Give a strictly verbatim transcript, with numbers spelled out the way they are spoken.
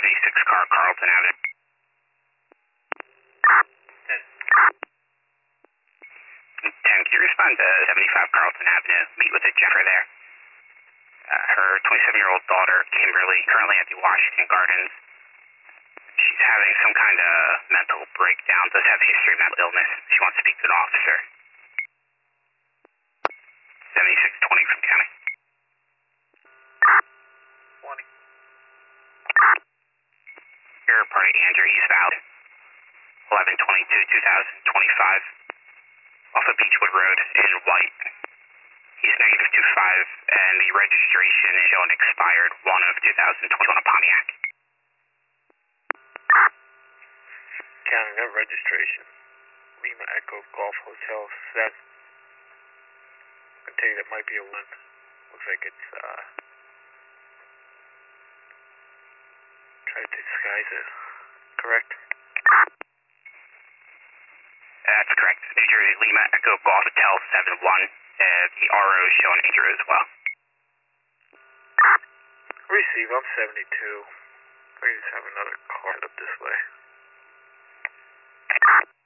seventy-six car, Carlton Avenue. ten, can you respond to seventy-five Carlton Avenue? Meet with a Jennifer there. Uh, her twenty-seven-year-old daughter, Kimberly, currently at the Washington Gardens. She's having some kind of mental breakdown, does have a history of mental illness. She wants to speak to an officer. seventy-six twenty from county. twenty. Here, party Andrew, he's valid. eleven twenty-two two thousand twenty-five. Off of Beechwood Road in White. He's negative two five, and the registration is showing expired one of two thousand twenty on a Pontiac. County, that registration. Lima Echo Golf Hotel seven. I can tell you that might be a one. Looks like it's, uh... try to disguise it. Correct? That's correct. New Jersey Lima Echo Golf Hotel seven one. Uh, the R O is showing Andrew as well. Receive, I'm seventy-two. I just have another car up this way.